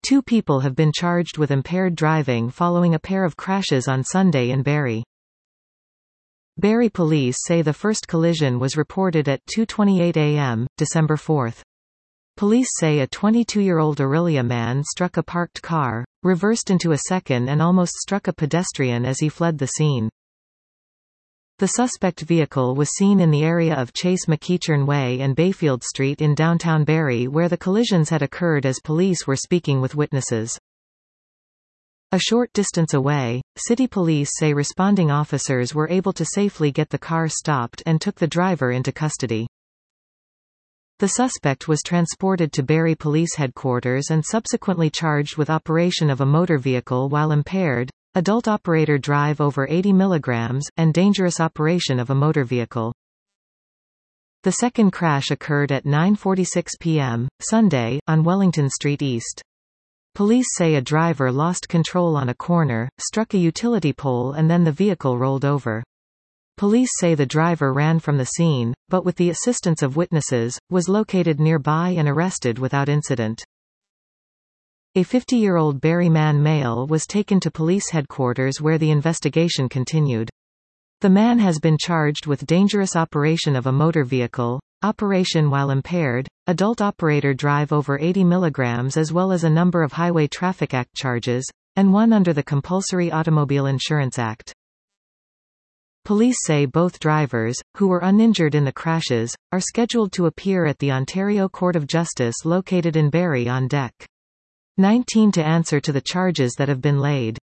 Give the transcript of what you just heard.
2 people have been charged with impaired driving following a pair of crashes on Sunday in Barry. Barry police say the first collision was reported at 2:28 a.m., December 4. Police say a 22-year-old Orillia man struck a parked car, reversed into a second and almost struck a pedestrian as he fled the scene. The suspect vehicle was seen in the area of Chase McEachern Way and Bayfield Street in downtown Barry where the collisions had occurred as police were speaking with witnesses. A short distance away, city police say responding officers were able to safely get the car stopped and took the driver into custody. The suspect was transported to Barry Police Headquarters and subsequently charged with operation of a motor vehicle while impaired, adult operator drive over 80 mg, and dangerous operation of a motor vehicle. The second crash occurred at 9:46 p.m., Sunday, on Wellington Street East. Police say a driver lost control on a corner, struck a utility pole and then the vehicle rolled over. Police say the driver ran from the scene, but with the assistance of witnesses, was located nearby and arrested without incident. A 50-year-old Barry man male was taken to police headquarters where the investigation continued. The man has been charged with dangerous operation of a motor vehicle, operation while impaired, adult operator drive over 80 mg as well as a number of Highway Traffic Act charges, and one under the Compulsory Automobile Insurance Act. Police say both drivers, who were uninjured in the crashes, are scheduled to appear at the Ontario Court of Justice located in Barrie on Deck 19 to answer to the charges that have been laid.